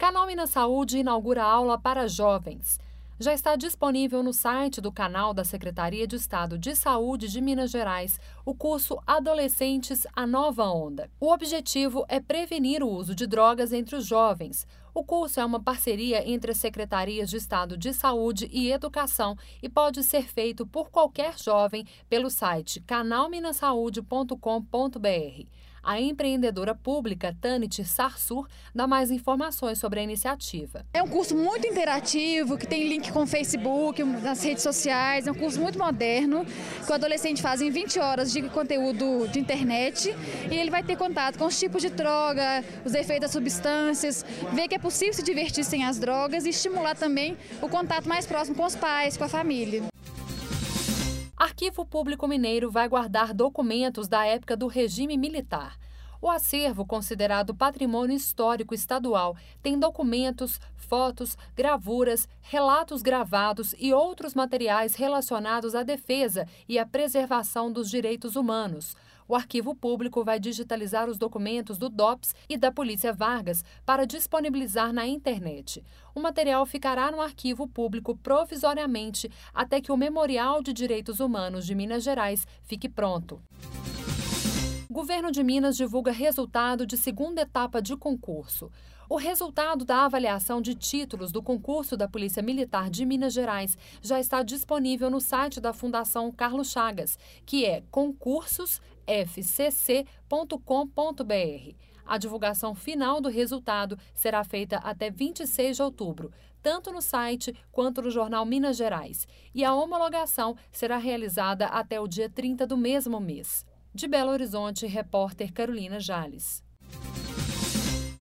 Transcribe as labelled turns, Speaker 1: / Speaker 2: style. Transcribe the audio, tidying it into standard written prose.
Speaker 1: Canal Minas Saúde inaugura aula para jovens. Já está disponível no site do canal da Secretaria de Estado de Saúde de Minas Gerais o curso Adolescentes A Nova Onda. O objetivo é prevenir o uso de drogas entre os jovens. O curso é uma parceria entre as Secretarias de Estado de Saúde e Educação e pode ser feito por qualquer jovem pelo site canalminasaude.com.br. A empreendedora pública Tanit Sarsur dá mais informações sobre a iniciativa.
Speaker 2: É um curso muito interativo, que tem link com o Facebook, nas redes sociais. É um curso muito moderno, que o adolescente faz em 20 horas de conteúdo de internet. E ele vai ter contato com os tipos de droga, os efeitos das substâncias, ver que é possível se divertir sem as drogas e estimular também o contato mais próximo com os pais, com a família.
Speaker 1: Arquivo Público Mineiro vai guardar documentos da época do regime militar. O acervo, considerado patrimônio histórico estadual, tem documentos, fotos, gravuras, relatos gravados e outros materiais relacionados à defesa e à preservação dos direitos humanos. O Arquivo Público vai digitalizar os documentos do DOPS e da Polícia Vargas para disponibilizar na internet. O material ficará no Arquivo Público provisoriamente até que o Memorial de Direitos Humanos de Minas Gerais fique pronto. O Governo de Minas divulga resultado de segunda etapa de concurso. O resultado da avaliação de títulos do concurso da Polícia Militar de Minas Gerais já está disponível no site da Fundação Carlos Chagas, que é concursosfcc.com.br. A divulgação final do resultado será feita até 26 de outubro, tanto no site quanto no jornal Minas Gerais, e a homologação será realizada até o dia 30 do mesmo mês. De Belo Horizonte, repórter Carolina Jales.